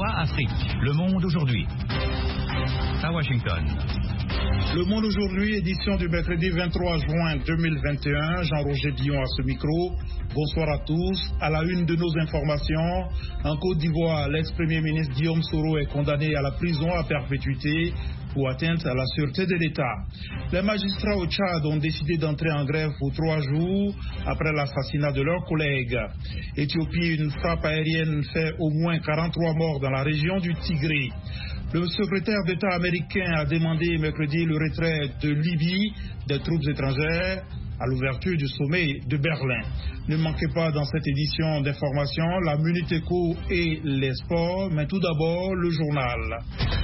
VOA Afrique. Le Monde aujourd'hui. À Washington. Le Monde aujourd'hui, édition du mercredi 23 juin 2021. Jean-Roger Dion à ce micro. Bonsoir à tous. À la une de nos informations, en Côte d'Ivoire, l'ex-premier ministre Guillaume Soro est condamné à la prison à perpétuité pour atteinte à la sûreté de l'État. Les magistrats au Tchad ont décidé d'entrer en grève pour 3 jours après l'assassinat de leurs collègues. Éthiopie, une frappe aérienne fait au moins 43 morts dans la région du Tigré. Le secrétaire d'État américain a demandé mercredi le retrait de Libye des troupes étrangères à l'ouverture du sommet de Berlin. Ne manquez pas dans cette édition d'information la Minute Éco et les sports, mais tout d'abord le journal.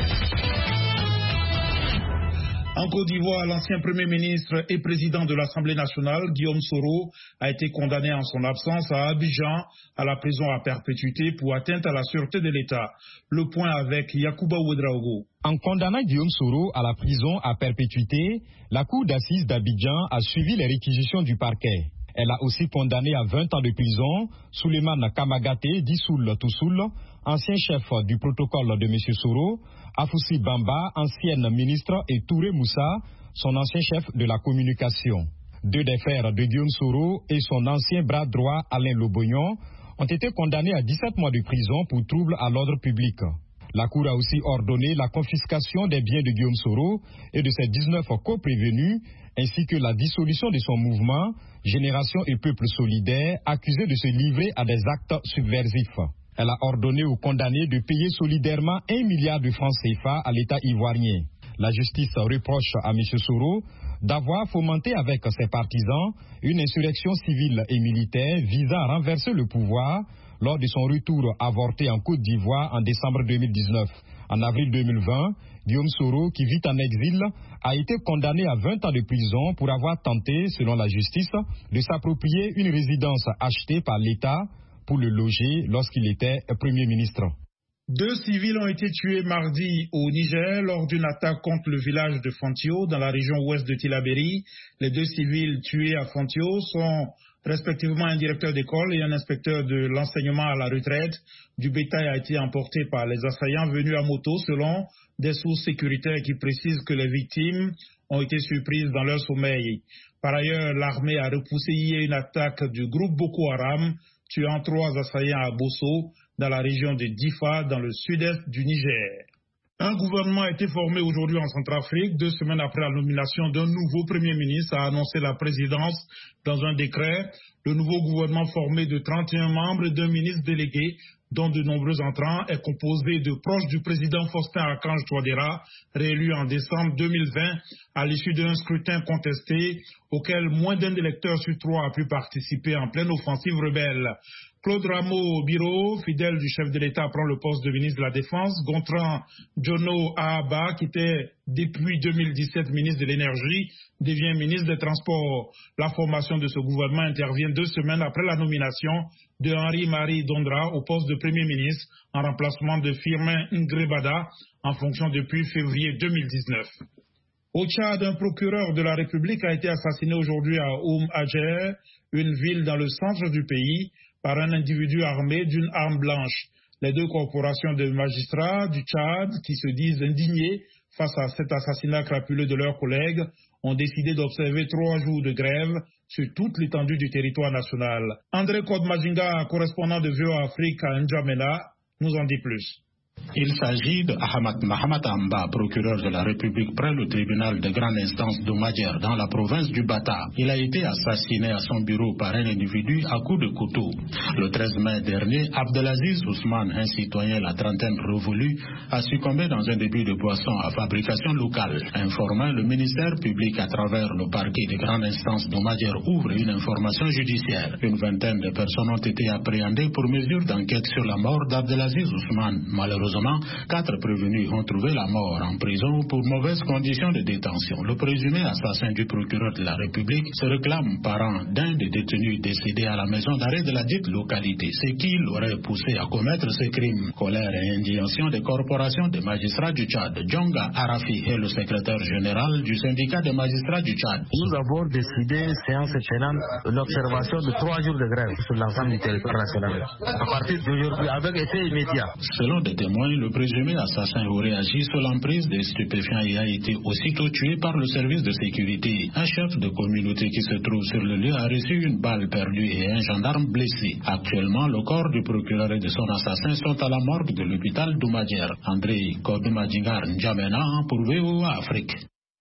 En Côte d'Ivoire, l'ancien Premier ministre et président de l'Assemblée nationale, Guillaume Soro, a été condamné en son absence à Abidjan à la prison à perpétuité pour atteinte à la sûreté de l'État. Le point avec Yacouba Ouedraogo. En condamnant Guillaume Soro à la prison à perpétuité, la cour d'assises d'Abidjan a suivi les réquisitions du parquet. Elle a aussi condamné à 20 ans de prison Souleymane Kamagaté Dissoul Toussoul, ancien chef du protocole de M. Soro, Afoussi Bamba, ancienne ministre, et Touré Moussa, son ancien chef de la communication. 2 des frères de Guillaume Soro et son ancien bras droit Alain Lobognon ont été condamnés à 17 mois de prison pour trouble à l'ordre public. La Cour a aussi ordonné la confiscation des biens de Guillaume Soro et de ses 19 coprévenus, ainsi que la dissolution de son mouvement Génération et Peuple Solidaire, accusé de se livrer à des actes subversifs. Elle a ordonné aux condamnés de payer solidairement 1 milliard de francs CFA à l'État ivoirien. La justice reproche à M. Soro d'avoir fomenté avec ses partisans une insurrection civile et militaire visant à renverser le pouvoir lors de son retour avorté en Côte d'Ivoire en décembre 2019. En avril 2020, Guillaume Soro, qui vit en exil, a été condamné à 20 ans de prison pour avoir tenté, selon la justice, de s'approprier une résidence achetée par l'État pour le loger lorsqu'il était Premier ministre. 2 civils ont été tués mardi au Niger lors d'une attaque contre le village de Fontio dans la région ouest de Tillabéri. Les 2 civils tués à Fontio sont respectivement un directeur d'école et un inspecteur de l'enseignement à la retraite. Du bétail a été emporté par les assaillants venus à moto selon des sources sécuritaires qui précisent que les victimes ont été surprises dans leur sommeil. Par ailleurs, l'armée a repoussé hier une attaque du groupe Boko Haram, tuant 3 assaillants à Bosso, dans la région de Difa, dans le sud-est du Niger. Un gouvernement a été formé aujourd'hui en Centrafrique. 2 semaines après la nomination d'un nouveau Premier ministre a annoncé la présidence dans un décret. Le nouveau gouvernement formé de 31 membres et d'un ministre délégué, dont de nombreux entrants, est composé de proches du président Faustin Archange Touadéra, réélu en décembre 2020 à l'issue d'un scrutin contesté auquel moins d'un électeur sur 3 a pu participer en pleine offensive rebelle. Claude Rameau Biro, fidèle du chef de l'État, prend le poste de ministre de la Défense. Gontran Jono Ahaba, qui était depuis 2017 ministre de l'Énergie, devient ministre des Transports. La formation de ce gouvernement intervient 2 semaines après la nomination de Henri-Marie Dondra au poste de Premier ministre en remplacement de Firmin Ngrebada en fonction depuis février 2019. Au Tchad, un procureur de la République a été assassiné aujourd'hui à Oum Adjer, une ville dans le centre du pays, par un individu armé d'une arme blanche. Les 2 corporations de magistrats du Tchad, qui se disent indignés face à cet assassinat crapuleux de leurs collègues, ont décidé d'observer 3 jours de grève sur toute l'étendue du territoire national. André Kodmajinga, correspondant de VOA Afrique à N'Djamena, nous en dit plus. Il s'agit de Ahmad Mahamat Amba, procureur de la République près le tribunal de grande instance d'Oumadjer dans la province du Bata. Il a été assassiné à son bureau par un individu à coups de couteau. Le 13 mai dernier, Abdelaziz Ousmane, un citoyen la trentaine révolue, a succombé dans un débit de boisson à fabrication locale. Informant, le ministère public à travers le parquet de grande instance d'Oumadjer ouvre une information judiciaire. Une vingtaine de personnes ont été appréhendées pour mesure d'enquête sur la mort d'Abdelaziz Ousmane. Malheureusement, 4 prévenus ont trouvé la mort en prison pour mauvaises conditions de détention. Le présumé assassin du procureur de la République se réclame parent d'un des détenus décédés à la maison d'arrêt de la dite localité. C'est qui l'aurait poussé à commettre ce crime? Colère et indignation des corporations des magistrats du Tchad. Djonga Arafi est le secrétaire général du syndicat des magistrats du Tchad. Nous avons décidé, séance tenante, l'observation de 3 jours de grève sur l'ensemble du territoire national. À partir d'aujourd'hui, avec effet immédiat. Selon des témoins témoin, le présumé assassin aurait agi sous l'emprise des stupéfiants et a été aussitôt tué par le service de sécurité. Un chef de communauté qui se trouve sur le lieu a reçu une balle perdue et un gendarme blessé. Actuellement, le corps du procureur et de son assassin sont à la morgue de l'hôpital d'Oumadjer. André Kodumadjingar N'Djamena pour VOA Afrique.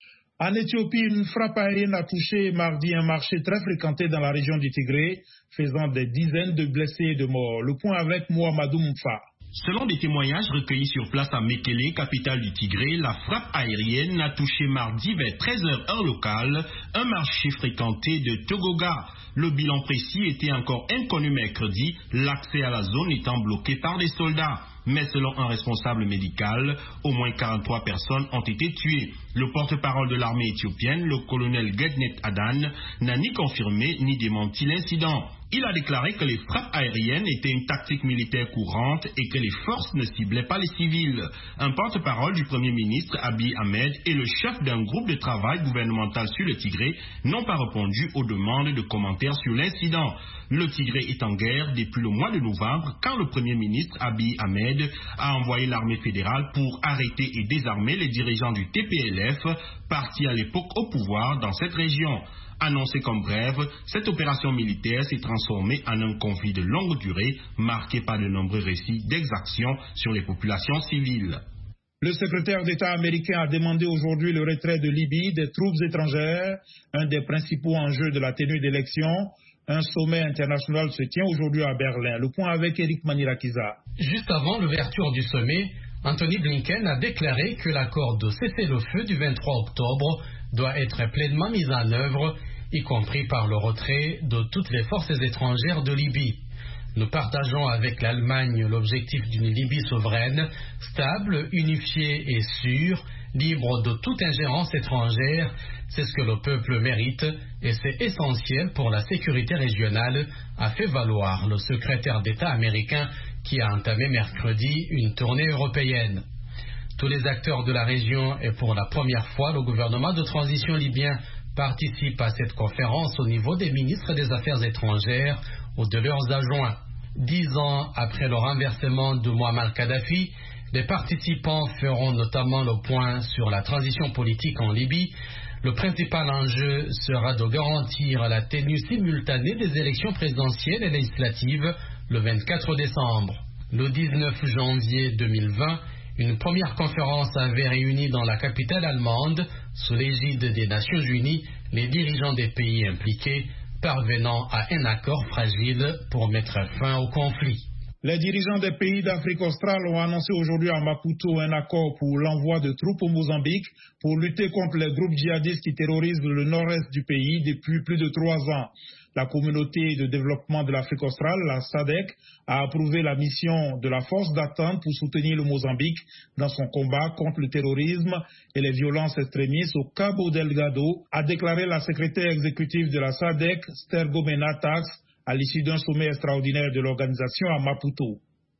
En Éthiopie, une frappe aérienne a touché mardi un marché très fréquenté dans la région du Tigré, faisant des dizaines de blessés et de morts. Le point avec Mohamedou Mfa. Selon des témoignages recueillis sur place à Mekele, capitale du Tigré, la frappe aérienne a touché mardi vers 13h heure locale un marché fréquenté de Togoga. Le bilan précis était encore inconnu mercredi, l'accès à la zone étant bloqué par des soldats. Mais selon un responsable médical, au moins 43 personnes ont été tuées. Le porte-parole de l'armée éthiopienne, le colonel Gednet Adan, n'a ni confirmé ni démenti l'incident. Il a déclaré que les frappes aériennes étaient une tactique militaire courante et que les forces ne ciblaient pas les civils. Un porte-parole du Premier ministre, Abiy Ahmed, et le chef d'un groupe de travail gouvernemental sur le Tigré n'ont pas répondu aux demandes de commentaires sur l'incident. Le Tigré est en guerre depuis le mois de novembre, quand le Premier ministre, Abiy Ahmed, a envoyé l'armée fédérale pour arrêter et désarmer les dirigeants du TPLF, partis à l'époque au pouvoir dans cette région. Annoncée comme brève, cette opération militaire s'est transformée en un conflit de longue durée, marqué par de nombreux récits d'exactions sur les populations civiles. Le secrétaire d'État américain a demandé aujourd'hui le retrait de Libye des troupes étrangères, un des principaux enjeux de la tenue d'élections. Un sommet international se tient aujourd'hui à Berlin. Le point avec Eric Manirakiza. Juste avant l'ouverture du sommet, Anthony Blinken a déclaré que l'accord de cessez-le-feu du 23 octobre doit être pleinement mis en œuvre, y compris par le retrait de toutes les forces étrangères de Libye. Nous partageons avec l'Allemagne l'objectif d'une Libye souveraine, stable, unifiée et sûre, libre de toute ingérence étrangère. C'est ce que le peuple mérite et c'est essentiel pour la sécurité régionale, a fait valoir le secrétaire d'État américain qui a entamé mercredi une tournée européenne. Tous les acteurs de la région et pour la première fois, le gouvernement de transition libyen participe à cette conférence au niveau des ministres des Affaires étrangères ou de leurs adjoints. 10 ans après le renversement de Muammar Kadhafi, les participants feront notamment le point sur la transition politique en Libye. Le principal enjeu sera de garantir la tenue simultanée des élections présidentielles et législatives le 24 décembre. Le 19 janvier 2020, une première conférence avait réuni dans la capitale allemande, sous l'égide des Nations Unies, les dirigeants des pays impliqués, parvenant à un accord fragile pour mettre fin au conflit. Les dirigeants des pays d'Afrique australe ont annoncé aujourd'hui à Maputo un accord pour l'envoi de troupes au Mozambique pour lutter contre les groupes djihadistes qui terrorisent le nord-est du pays depuis plus de 3 ans. La communauté de développement de l'Afrique australe, la SADC, a approuvé la mission de la force d'attente pour soutenir le Mozambique dans son combat contre le terrorisme et les violences extrémistes au Cabo Delgado, a déclaré la secrétaire exécutive de la SADC, Stergomena Tax, à l'issue d'un sommet extraordinaire de l'organisation à Maputo.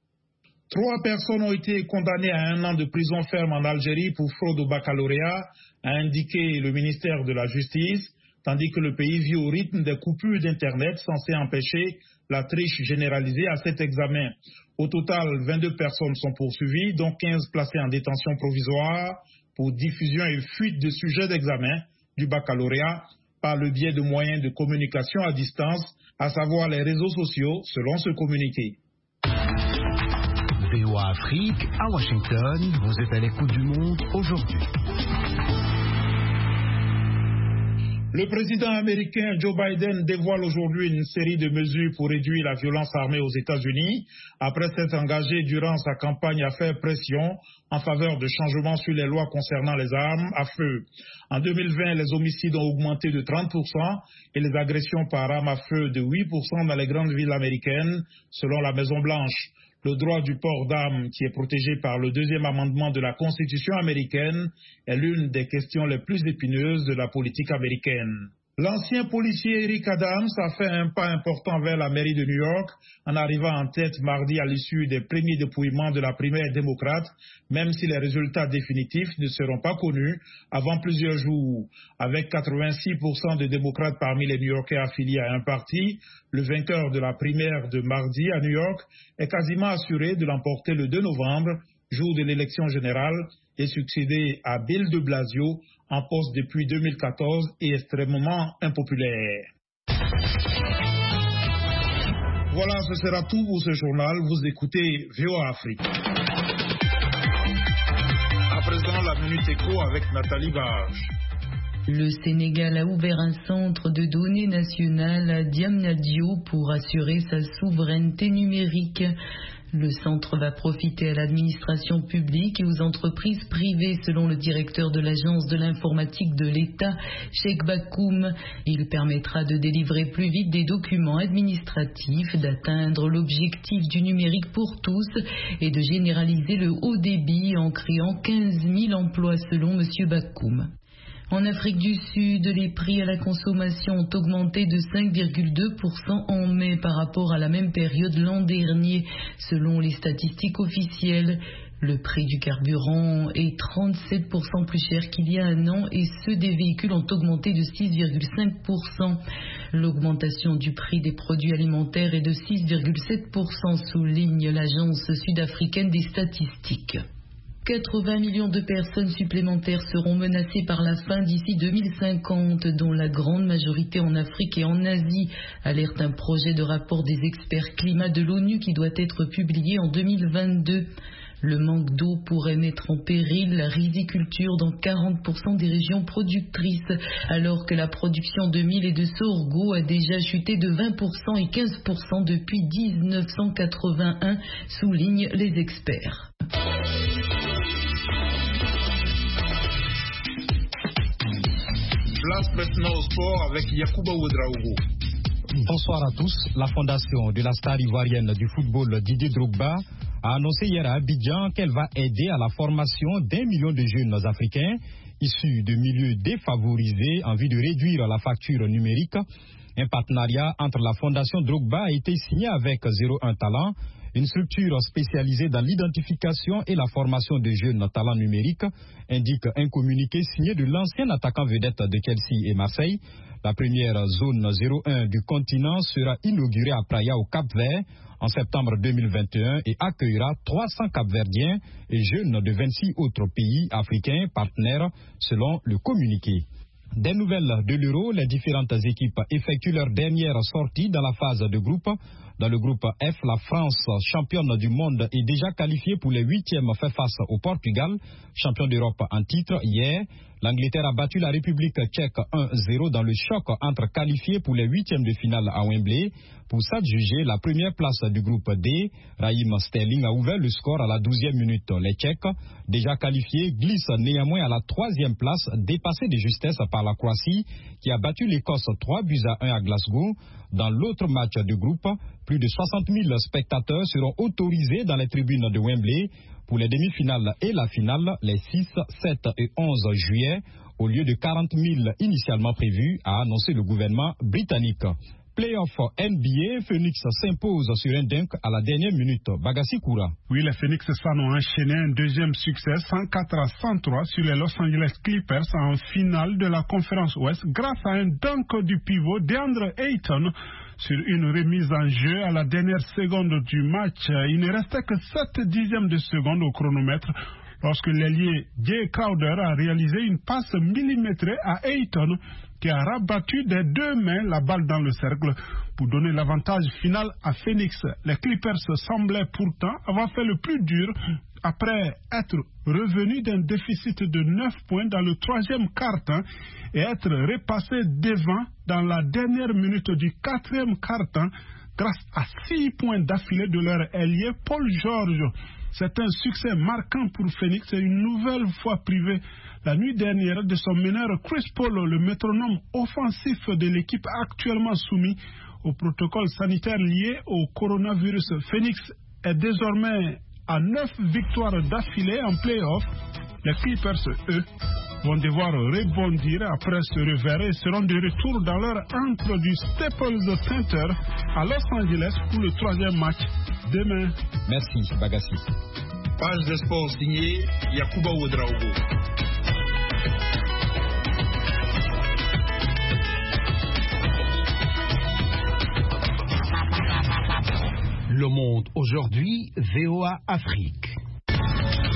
3 personnes ont été condamnées à 1 an de prison ferme en Algérie pour fraude au baccalauréat, a indiqué le ministère de la Justice, tandis que le pays vit au rythme des coupures d'Internet censées empêcher la triche généralisée à cet examen. Au total, 22 personnes sont poursuivies, dont 15 placées en détention provisoire pour diffusion et fuite de sujets d'examen du baccalauréat par le biais de moyens de communication à distance, à savoir les réseaux sociaux, selon ce communiqué. VOA Afrique, à Washington, vous êtes à l'écoute du monde aujourd'hui. Le président américain Joe Biden dévoile aujourd'hui une série de mesures pour réduire la violence armée aux États-Unis, après s'être engagé durant sa campagne à faire pression en faveur de changements sur les lois concernant les armes à feu. En 2020, les homicides ont augmenté de 30% et les agressions par armes à feu de 8% dans les grandes villes américaines, selon la Maison-Blanche. Le droit du port d'armes, qui est protégé par le 2e amendement de la Constitution américaine, est l'une des questions les plus épineuses de la politique américaine. L'ancien policier Eric Adams a fait un pas important vers la mairie de New York en arrivant en tête mardi à l'issue des premiers dépouillements de la primaire démocrate, même si les résultats définitifs ne seront pas connus avant plusieurs jours. Avec 86% de démocrates parmi les New-Yorkais affiliés à un parti, le vainqueur de la primaire de mardi à New York est quasiment assuré de l'emporter le 2 novembre, jour de l'élection générale, et succédé à Bill de Blasio, en poste depuis 2014 et extrêmement impopulaire. Voilà, ce sera tout pour ce journal. Vous écoutez VOA Afrique. À présent, la Minute Éco avec Nathalie Barge. Le Sénégal a ouvert un centre de données national à Diamniadio pour assurer sa souveraineté numérique. Le centre va profiter à l'administration publique et aux entreprises privées, selon le directeur de l'agence de l'informatique de l'État, Cheikh Bakoum. Il permettra de délivrer plus vite des documents administratifs, d'atteindre l'objectif du numérique pour tous et de généraliser le haut débit en créant 15 000 emplois, selon M. Bakoum. En Afrique du Sud, les prix à la consommation ont augmenté de 5,2% en mai par rapport à la même période l'an dernier, selon les statistiques officielles. Le prix du carburant est 37% plus cher qu'il y a un an et ceux des véhicules ont augmenté de 6,5%. L'augmentation du prix des produits alimentaires est de 6,7%, souligne l'agence sud-africaine des statistiques. 80 millions de personnes supplémentaires seront menacées par la faim d'ici 2050, dont la grande majorité en Afrique et en Asie, alerte un projet de rapport des experts climat de l'ONU qui doit être publié en 2022. Le manque d'eau pourrait mettre en péril la riziculture dans 40% des régions productrices, alors que la production de mil et de sorgho a déjà chuté de 20% et 15% depuis 1981, soulignent les experts. Place maintenant au sport avec Yacouba Ouedraogo. Bonsoir à tous. La fondation de la star ivoirienne du football Didier Drogba a annoncé hier à Abidjan qu'elle va aider à la formation d'1 million de jeunes africains issus de milieux défavorisés en vue de réduire la facture numérique. Un partenariat entre la fondation Drogba a été signé avec 01 Talent, une structure spécialisée dans l'identification et la formation de jeunes talents numériques, indique un communiqué signé de l'ancien attaquant vedette de Chelsea et Marseille. La première zone 01 du continent sera inaugurée à Praia au Cap-Vert en septembre 2021 et accueillera 300 Cap-Verdiens et jeunes de 26 autres pays africains partenaires, selon le communiqué. Des nouvelles de l'Euro, les différentes équipes effectuent leur dernière sortie dans la phase de groupe. Dans le groupe F, la France, championne du monde, est déjà qualifiée pour les huitièmes, fait face au Portugal, champion d'Europe en titre hier. L'Angleterre a battu la République tchèque 1-0 dans le choc entre qualifiés pour les huitièmes de finale à Wembley. Pour s'adjuger la première place du groupe D, Raheem Sterling a ouvert le score à la 12e minute. Les Tchèques, déjà qualifiés, glissent néanmoins à la 3e place, dépassés de justesse par la Croatie, qui a battu l'Écosse 3-1 à Glasgow. Dans l'autre match du groupe, plus de 60 000 spectateurs seront autorisés dans les tribunes de Wembley pour les demi-finales et la finale les 6, 7 et 11 juillet, au lieu de 40 000 initialement prévus, a annoncé le gouvernement britannique. Playoff NBA, Phoenix s'impose sur un dunk à la dernière minute. Bagassi Koura. Oui, les Phoenix Suns ont enchaîné un deuxième succès 104-103 sur les Los Angeles Clippers en finale de la conférence Ouest grâce à un dunk du pivot DeAndre Ayton sur une remise en jeu à la dernière seconde du match. Il ne restait que 7 dixièmes de seconde au chronomètre lorsque l'ailier Jay Crowder a réalisé une passe millimétrée à Ayton qui a rabattu des deux mains la balle dans le cercle pour donner l'avantage final à Phoenix. Les Clippers semblaient pourtant avoir fait le plus dur après être revenus d'un déficit de 9 points dans le troisième quart-temps et être repassés devant dans la dernière minute du quatrième quart-temps grâce à 6 points d'affilée de leur ailier Paul George. C'est un succès marquant pour Phoenix et une nouvelle fois privé la nuit dernière de son meneur Chris Paul, le métronome offensif de l'équipe actuellement soumis au protocole sanitaire lié au coronavirus. Phoenix est désormais à 9 victoires d'affilée en play-off. Les Clippers, eux, vont devoir rebondir après ce revers et seront de retour dans leur antre du Staples Center à Los Angeles pour le troisième match demain. Merci, Bagassi. Page de sport signée Yacouba Ouedraogo. Le Monde aujourd'hui, VOA Afrique.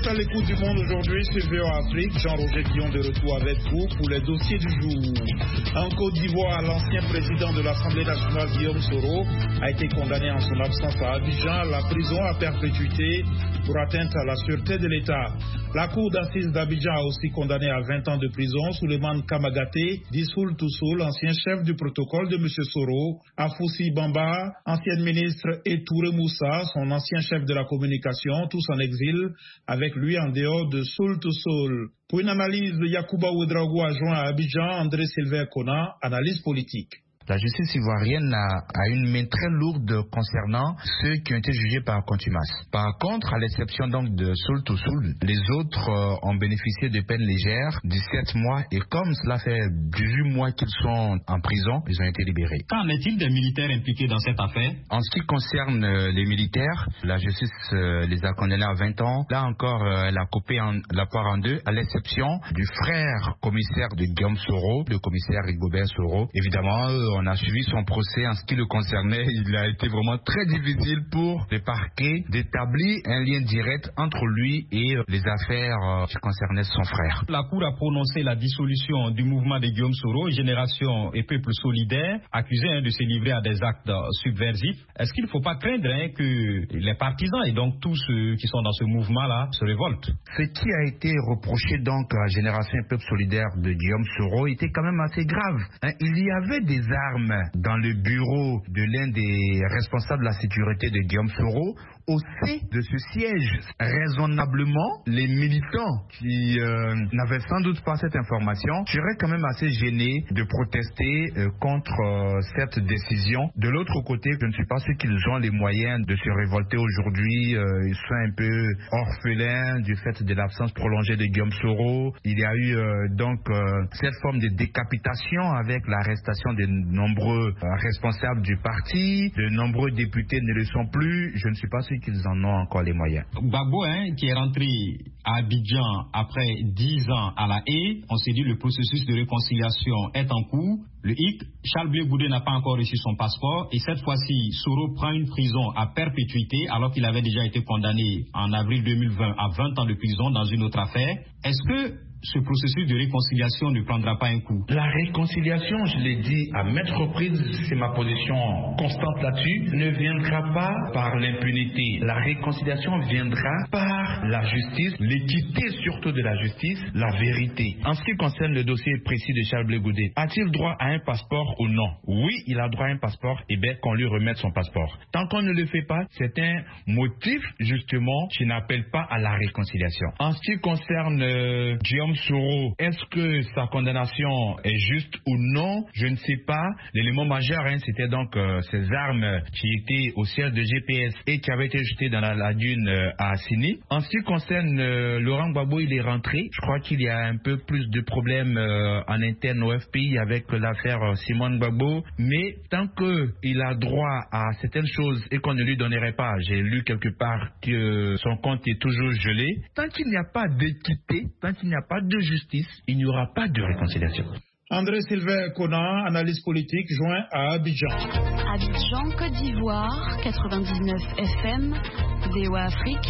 êtes à l'écoute du Monde aujourd'hui sur VOA Afrique. Jean-Roger Guillon de retour avec vous pour les dossiers du jour. En Côte d'Ivoire, l'ancien président de l'Assemblée nationale, Guillaume Soro, a été condamné en son absence à Abidjan à la prison à perpétuité pour atteinte à la sûreté de l'État. La cour d'assises d'Abidjan a aussi condamné à 20 ans de prison Souleymane Kamagaté, Dissoul Toussoul, ancien chef du protocole de M. Soro, Afoussi Bamba, ancienne ministre, et Touré Moussa, son ancien chef de la communication, tous en exil, avec lui en dehors de Soul Toussoul. Pour une analyse, Yacouba Ouedraogo a joint à Abidjan André Sylvain Kona, analyse politique. La justice ivoirienne a une main très lourde concernant ceux qui ont été jugés par contumace. Par contre, à l'exception donc de Soul Toussoul, les autres ont bénéficié de peines légères, 17 mois, et comme cela fait 18 mois qu'ils sont en prison, ils ont été libérés. Qu'en est-il des militaires impliqués dans cette affaire? En ce qui concerne les militaires, la justice les a condamnés à 20 ans. Là encore, elle a coupé la poire en deux, à l'exception du frère commissaire de Guillaume Soro, le commissaire Rigobert Soro. Évidemment, on a suivi son procès en ce qui le concernait. Il a été vraiment très difficile pour le parquet d'établir un lien direct entre lui et les affaires qui concernaient son frère. La Cour a prononcé la dissolution du mouvement de Guillaume Soro, Génération et Peuple Solidaire, accusé de se livrer à des actes subversifs. Est-ce qu'il ne faut pas craindre que les partisans et donc tous ceux qui sont dans ce mouvement-là se révoltent? Ce qui a été reproché donc à Génération et Peuple Solidaire de Guillaume Soro était quand même assez grave. Il y avait des armes dans le bureau de l'un des responsables de la sécurité de Guillaume Soro. Au sein de ce siège, raisonnablement, les militants qui n'avaient sans doute pas cette information seraient quand même assez gênés de protester contre cette décision. De l'autre côté, je ne suis pas sûr qu'ils ont les moyens de se révolter aujourd'hui. Ils sont un peu orphelins du fait de l'absence prolongée de Guillaume Soro. Il y a eu donc cette forme de décapitation avec l'arrestation de nombreux responsables du parti. De nombreux députés ne le sont plus. Je ne suis pas sûr qu'ils en ont encore les moyens. Gbagbo, qui est rentré à Abidjan après 10 ans à la Haye, on s'est dit le processus de réconciliation est en cours. Le hic, Charles Blé Goudé n'a pas encore reçu son passeport et cette fois-ci, Soro prend une prison à perpétuité alors qu'il avait déjà été condamné en avril 2020 à 20 ans de prison dans une autre affaire. Est-ce que ce processus de réconciliation ne prendra pas un coup? La réconciliation, je l'ai dit à maintes reprises, c'est ma position constante là-dessus, ne viendra pas par l'impunité. La réconciliation viendra par la justice, l'équité surtout de la justice, la vérité. En ce qui concerne le dossier précis de Charles Blé Goudé, a-t-il droit à un passeport ou non? Oui, il a droit à un passeport, et bien qu'on lui remette son passeport. Tant qu'on ne le fait pas, c'est un motif justement qui n'appelle pas à la réconciliation. En ce qui concerne Guillaume Soro, est-ce que sa condamnation est juste ou non? Je ne sais pas. L'élément majeur, c'était donc ces armes qui étaient au siège de GPS et qui avaient été jetées dans la lagune à Assini. En ce qui concerne Laurent Gbagbo, il est rentré. Je crois qu'il y a un peu plus de problèmes en interne au FPI avec l'affaire Simone Gbagbo. Mais tant qu'il a droit à certaines choses et qu'on ne lui donnerait pas, j'ai lu quelque part que son compte est toujours gelé, tant qu'il n'y a pas d'équité, tant qu'il n'y a pas de justice, il n'y aura pas de réconciliation. André Sylvain Kona, analyse politique, joint à Abidjan. Abidjan, Côte d'Ivoire, 99 FM, VOA Afrique,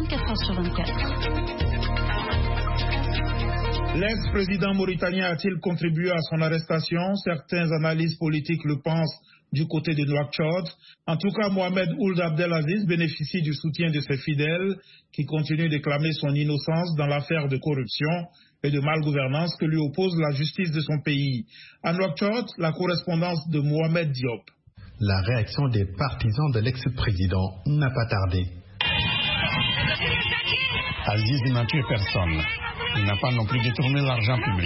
24h sur 24. L'ex-président mauritanien a-t-il contribué à son arrestation? Certains analystes politiques le pensent du côté de Nouakchott. En tout cas, Mohamed Ould Abdelaziz bénéficie du soutien de ses fidèles qui continuent de clamer son innocence dans l'affaire de corruption et de malgouvernance que lui oppose la justice de son pays. À Nouakchott, la correspondance de Mohamed Diop. La réaction des partisans de l'ex-président n'a pas tardé. Aziz n'a tué personne. Il n'a pas non plus détourné l'argent public.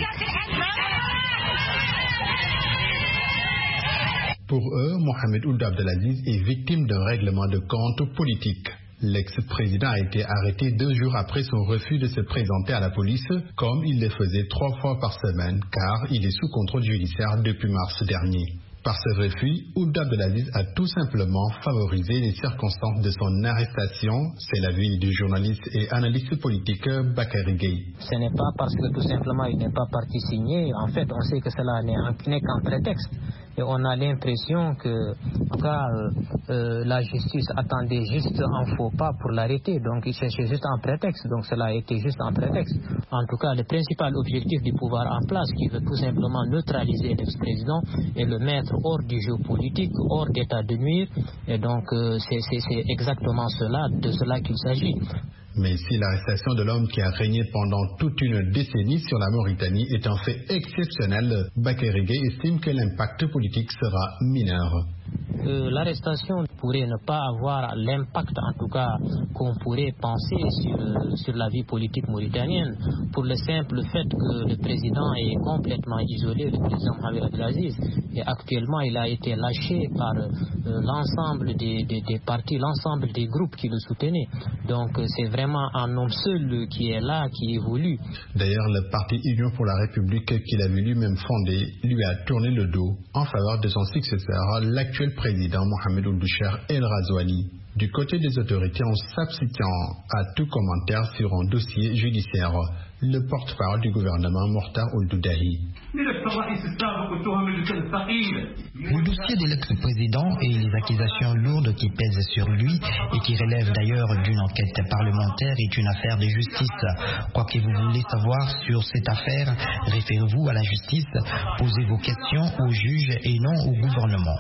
Pour eux, Mohamed Ould Abdelaziz est victime d'un règlement de compte politique. L'ex-président a été arrêté 2 jours après son refus de se présenter à la police, comme il le faisait 3 fois par semaine, car il est sous contrôle judiciaire depuis mars dernier. Par ce refus, Ould Abdelaziz a tout simplement favorisé les circonstances de son arrestation, c'est l'avis du journaliste et analyste politique Bakary Gueye. Ce n'est pas parce que tout simplement il n'est pas parti signer, en fait on sait que cela n'est qu'un prétexte. Et on a l'impression que, en tout cas, la justice attendait juste un faux pas pour l'arrêter. Donc il cherchait juste un prétexte. Donc cela a été juste un prétexte. En tout cas, le principal objectif du pouvoir en place, qui veut tout simplement neutraliser l'ex-président et le mettre hors du jeu politique, hors d'état de nuire. Et donc c'est exactement de cela qu'il s'agit. Mais si l'arrestation de l'homme qui a régné pendant toute une décennie sur la Mauritanie est un fait exceptionnel, Bakary Gueye estime que l'impact politique sera mineur. L'arrestation pourrait ne pas avoir l'impact, en tout cas, qu'on pourrait penser sur la vie politique mauritanienne, pour le simple fait que le président est complètement isolé, le président Mohamed Abdelaziz, et actuellement il a été lâché par l'ensemble des partis, l'ensemble des groupes qui le soutenaient. Donc c'est vraiment un homme seul qui est là, qui évolue. D'ailleurs, le parti Union pour la République qu'il avait lui-même fondé lui a tourné le dos en faveur de son successeur, l'actuel président Mohamed Ould El Razouani. Du côté des autorités, en s'abstiennant à tout commentaire sur un dossier judiciaire, le porte-parole du gouvernement Mortar Ould-Doudahi. Le dossier de l'ex-président et les accusations lourdes qui pèsent sur lui et qui relèvent d'ailleurs d'une enquête parlementaire est une affaire de justice. Quoi que vous voulez savoir sur cette affaire, référez-vous à la justice, posez vos questions aux juges et non au gouvernement.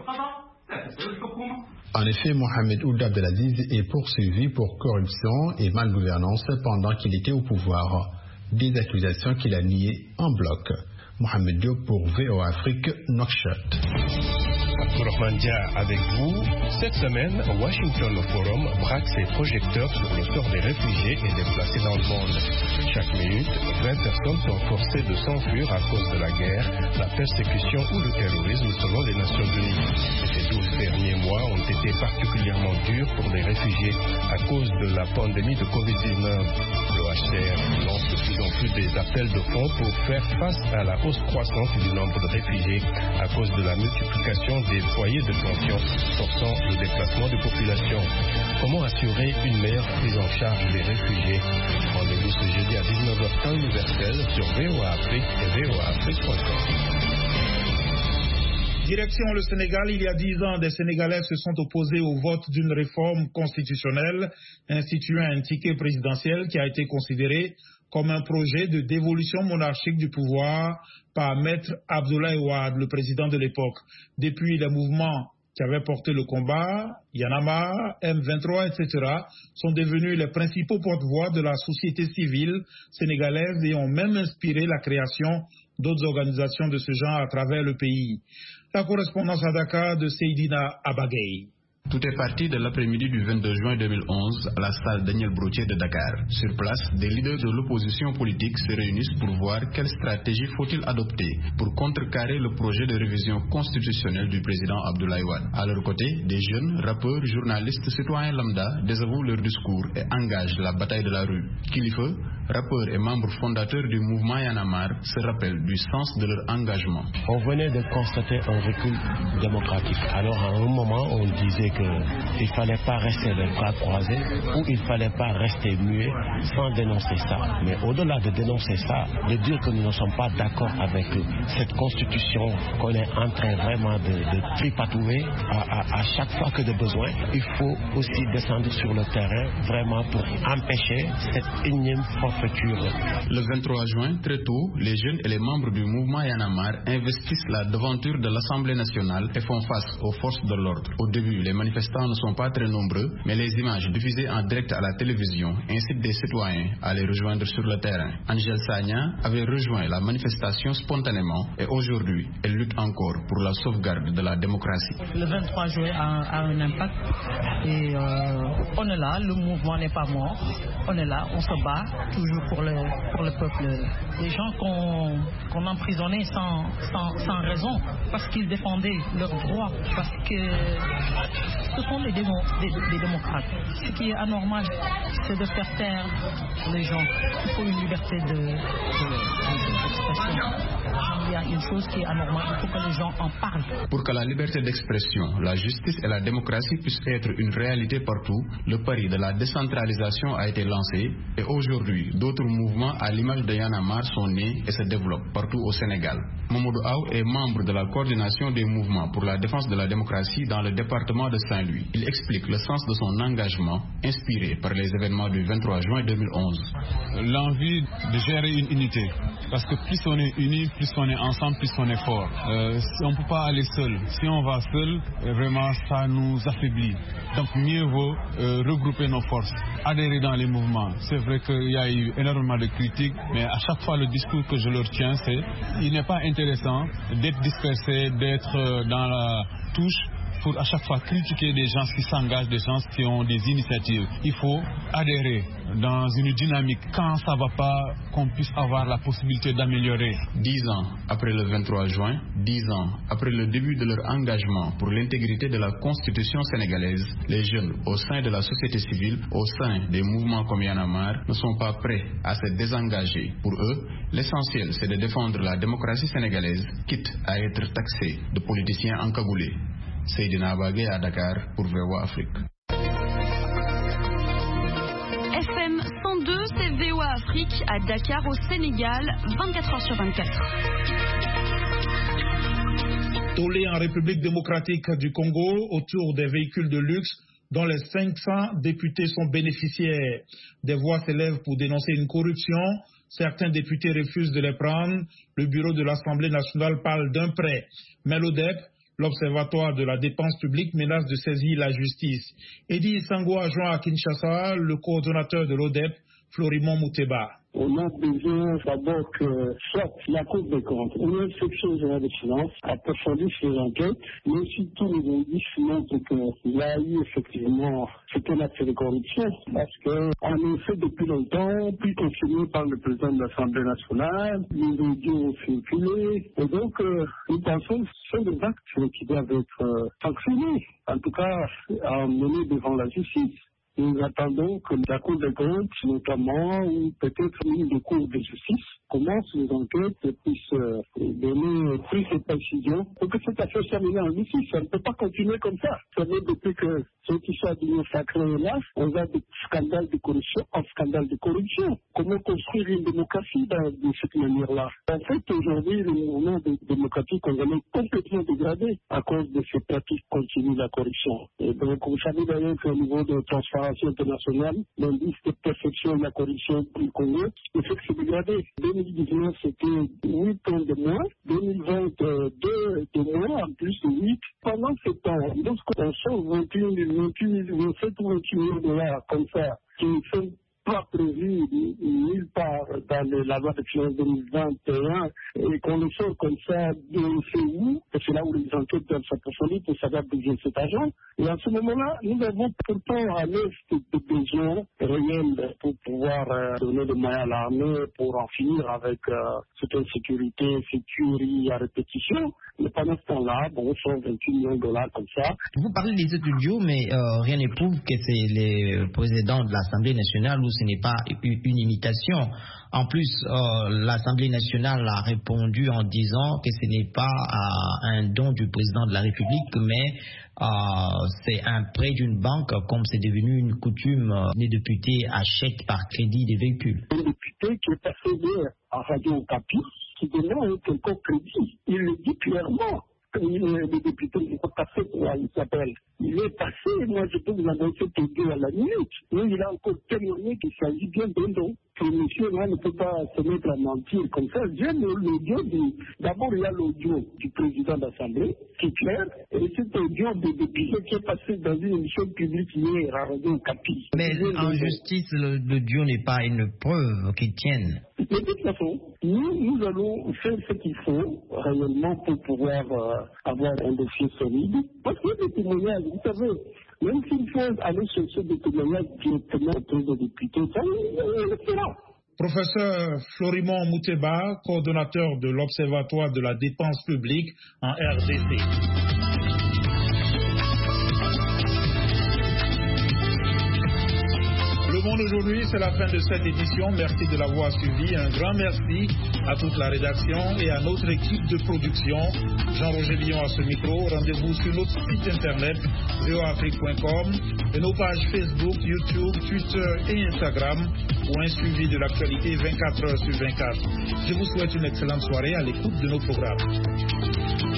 En effet, Mohamed Ould Abdelaziz est poursuivi pour corruption et malgouvernance pendant qu'il était au pouvoir. Des accusations qu'il a niées en bloc. Mohamed Diop pour VOA Afrique, Nouakchott. Abdourahmane avec vous. Cette semaine, Washington Forum braque ses projecteurs sur le sort des réfugiés et déplacés dans le monde. Chaque minute, 20 personnes sont forcées de s'enfuir à cause de la guerre, la persécution ou le terrorisme selon les Nations Unies. Ces 12 derniers mois ont été particulièrement durs pour les réfugiés à cause de la pandémie de Covid-19. Le HCR lance de plus en plus des appels de fonds pour faire face à la hausse croissante du nombre de réfugiés à cause de la multiplication des foyers de tension forçant le déplacement de population. Comment assurer une meilleure prise en charge des réfugiés? Rendez-vous ce jeudi à 19h temps universel sur VOA Afrique et voaafrique.com. Direction le Sénégal, il y a 10 ans, des Sénégalais se sont opposés au vote d'une réforme constitutionnelle instituant un ticket présidentiel qui a été considéré comme un projet de dévolution monarchique du pouvoir par Maître Abdoulaye Wade, le président de l'époque. Depuis, les mouvements qui avaient porté le combat, Y'en a marre, M23, etc., sont devenus les principaux porte-voix de la société civile sénégalaise et ont même inspiré la création d'autres organisations de ce genre à travers le pays. La correspondance à Dakar de Seydina Abagay. Tout est parti de l'après-midi du 22 juin 2011 à la salle Daniel Brotier de Dakar. Sur place, des leaders de l'opposition politique se réunissent pour voir quelle stratégie faut-il adopter pour contrecarrer le projet de révision constitutionnelle du président Abdoulaye Wade. À leur côté, des jeunes, rappeurs, journalistes, citoyens lambda désavouent leur discours et engagent la bataille de la rue. Kilifeu, rappeur et membre fondateur du mouvement Y'en a marre, se rappellent du sens de leur engagement. On venait de constater un recul démocratique. Alors à un moment, on disait qu'il ne fallait pas rester les bras croisés ou il ne fallait pas rester muet sans dénoncer ça. Mais au-delà de dénoncer ça, de dire que nous ne sommes pas d'accord avec cette constitution qu'on est en train vraiment de tripatouiller à chaque fois que de besoin, il faut aussi descendre sur le terrain vraiment pour empêcher cette énième forfaiture. Le 23 juin, très tôt, les jeunes et les membres du mouvement Y'en a marre investissent la devanture de l'Assemblée nationale et font face aux forces de l'ordre. Au début, les manifestants ne sont pas très nombreux, mais les images diffusées en direct à la télévision incitent des citoyens à les rejoindre sur le terrain. Angèle Sagna avait rejoint la manifestation spontanément et aujourd'hui, elle lutte encore pour la sauvegarde de la démocratie. Le 23 juin a un impact et on est là, le mouvement n'est pas mort, on est là, on se bat toujours pour le peuple. Les gens qu'on emprisonnait sans raison parce qu'ils défendaient leurs droits, parce que ce sont des démocrates. Ce qui est anormal, c'est de faire taire les gens. Il faut une liberté d'expression. Il y a une chose qui est anormale, il faut que les gens en parlent. Pour que la liberté d'expression, la justice et la démocratie puissent être une réalité partout, le pari de la décentralisation a été lancé et aujourd'hui, d'autres mouvements à l'image de Y'en a marre sont nés et se développent partout au Sénégal. Mamadou Aw est membre de la coordination des mouvements pour la défense de la démocratie dans le département de Saint-Louis. Il explique le sens de son engagement inspiré par les événements du 23 juin 2011. L'envie de gérer une unité, parce que plus on est unis, plus on est ensemble, plus on est fort. On ne peut pas aller seul. Si on va seul, vraiment ça nous affaiblit. Donc mieux vaut regrouper nos forces, adhérer dans les mouvements. C'est vrai qu'il y a eu énormément de critiques, mais à chaque fois le discours que je leur tiens, c'est il n'est pas intéressant d'être dispersé, d'être dans la touche pour à chaque fois critiquer des gens qui s'engagent, des gens qui ont des initiatives. Il faut adhérer dans une dynamique quand ça ne va pas, qu'on puisse avoir la possibilité d'améliorer. 10 ans après le 23 juin, 10 ans après le début de leur engagement pour l'intégrité de la Constitution sénégalaise, les jeunes au sein de la société civile, au sein des mouvements comme Y'en a marre, ne sont pas prêts à se désengager. Pour eux, l'essentiel c'est de défendre la démocratie sénégalaise, quitte à être taxés de politiciens encagoulés. Seydina Bagé à Dakar pour VOA Afrique. FM 102, c'est VOA Afrique à Dakar au Sénégal, 24h/24. Tollé en République démocratique du Congo autour des véhicules de luxe dont les 500 députés sont bénéficiaires. Des voix s'élèvent pour dénoncer une corruption. Certains députés refusent de les prendre. Le bureau de l'Assemblée nationale parle d'un prêt. Mais l'ODEP, l'Observatoire de la dépense publique, menace de saisir la justice. Eddy Sango a joint à Kinshasa le coordonnateur de l'ODEP, Florimon Mouteba. On a besoin d'abord que soit la Cour des comptes ou l'inspection générale des finances approfondisse ces enquêtes, mais aussi tous les indices montrent qu'il y a eu effectivement ce qu'on appelle de corruption, parce qu'en effet, depuis longtemps, puis confirmé par le président de l'Assemblée nationale, les audios ont circulé, et donc nous pensons que ce sont des actes qui doivent être sanctionnés, en tout cas emmenés devant la justice. Nous attendons que la Cour des comptes, notamment, ou peut-être une Cour de justice, commence les enquêtes et puisse donner plus de précisions pour que cette affaire soit menée en justice. Ça ne peut pas continuer comme ça. Ça veut dire que ceux qui sont d'union sacrée là, on a des scandales de corruption en scandale de corruption. Comment construire une démocratie de cette manière-là? En fait, aujourd'hui, le mouvement démocratique congolais est complètement dégradé à cause de ces pratiques continues de la corruption. Et donc, vous savez d'ailleurs qu'au niveau de transparency internationale, l'indice de perfection de la corruption pour le Congo, le fait que c'est dégradé. 2019, c'était 8 ans de moins. 2020, 2 de moins, en plus de 8. Pendant ce temps, lorsqu'on sort 27 ou 28 millions de dollars comme ça, qui sont pas prévu nulle part dans la loi de finances 2021 et qu'on le sort comme ça, on sait où, et c'est là où les enquêtes doivent s'approfondir pour savoir d'où vient cet argent. Et à ce moment-là, nous avons pourtant à l'est des besoins réels pour pouvoir donner des moyens à l'armée pour en finir avec cette insécurité, cette tuerie à répétition. Mais pendant ce temps-là, on sort 28 millions de dollars comme ça. Vous parlez des étudiants, mais rien n'est prouve que c'est les présidents de l'Assemblée nationale où ce n'est pas une imitation. En plus, l'Assemblée nationale a répondu en disant que ce n'est pas un don du président de la République, mais c'est un prêt d'une banque, comme c'est devenu une coutume. Les députés achètent par crédit des véhicules. Un député qui est passé hier à Radio Okapi, qui demande quelqu'un crédit, il le dit clairement. Le député n'est pas passé, il s'appelle. Il est passé, moi je peux vous annoncer que à la minute. Mais il a encore témoigné qu'il s'agit bien d'un don. Que le monsieur là ne peut pas se mettre à mentir comme ça. J'aime l'audio d'abord il y a l'audio du président de l'Assemblée, qui est clair, et cet audio de député qui est passé dans une émission publique hier à Radio Capi. Mais en justice, l'audio n'est pas une preuve qui tienne. Mais de toute façon, nous allons faire ce qu'il faut réellement pour pouvoir avoir un dossier solide. Parce qu'il y a des témoignages, vous savez, même s'il faut aller chercher des témoignages directement auprès des députés, ça, on le fera. Professeur Florimon Mouteba, coordonnateur de l'Observatoire de la dépense publique en RDC. Le Monde aujourd'hui, c'est la fin de cette édition. Merci de l'avoir suivi. Un grand merci à toute la rédaction et à notre équipe de production. Jean-Roger Lyon à ce micro. Rendez-vous sur notre site internet voafrique.com et nos pages Facebook, YouTube, Twitter et Instagram pour un suivi de l'actualité 24 heures sur 24. Je vous souhaite une excellente soirée à l'écoute de nos programmes.